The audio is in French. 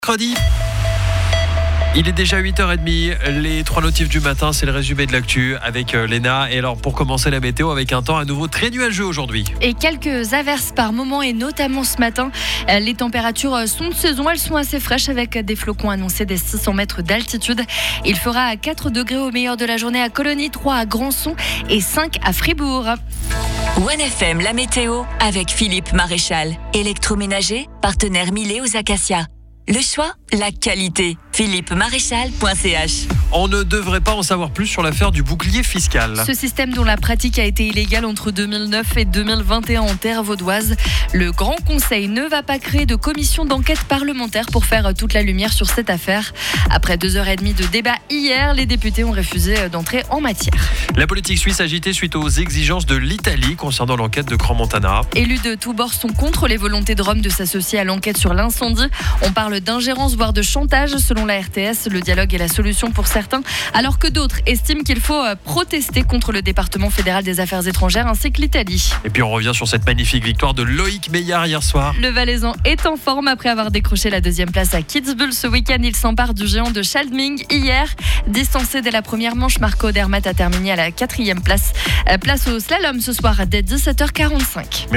Mercredi. Il est déjà 8h30, les 3 notifs du matin, c'est le résumé de l'actu avec Léna. Et alors pour commencer la météo avec un temps à nouveau très nuageux aujourd'hui. Et quelques averses par moment et notamment ce matin. Les températures sont de saison, elles sont assez fraîches avec des flocons annoncés des 600 mètres d'altitude. Il fera 4 degrés au meilleur de la journée à Colonie, 3 à Grandson et 5 à Fribourg. 1FM, la météo avec Philippe Maréchal. Électroménager, partenaire Millet aux Acacias. Le choix, la qualité. philippemaréchal.ch. On ne devrait pas en savoir plus sur l'affaire du bouclier fiscal. Ce système dont la pratique a été illégale entre 2009 et 2021 en terre vaudoise. Le Grand Conseil ne va pas créer de commission d'enquête parlementaire pour faire toute la lumière sur cette affaire. Après 2h30 de débat hier, les députés ont refusé d'entrer en matière. La politique suisse agitée suite aux exigences de l'Italie concernant l'enquête de Crans-Montana. Élus de tous bords sont contre les volontés de Rome de s'associer à l'enquête sur l'incendie. On parle d'ingérence, voire de chantage. Selon la RTS, le dialogue est la solution pour certains, alors que d'autres estiment qu'il faut protester contre le département fédéral des affaires étrangères ainsi que l'Italie. Et puis on revient sur cette magnifique victoire de Loïc Meillard hier soir. Le Valaisan est en forme après avoir décroché la 2e place à Kitzbühel. Ce week-end, il s'empare du géant de Schaldming hier. Distancé dès la première manche, Marco Odermatt a terminé à la 4e place. Place au slalom ce soir dès 17h45.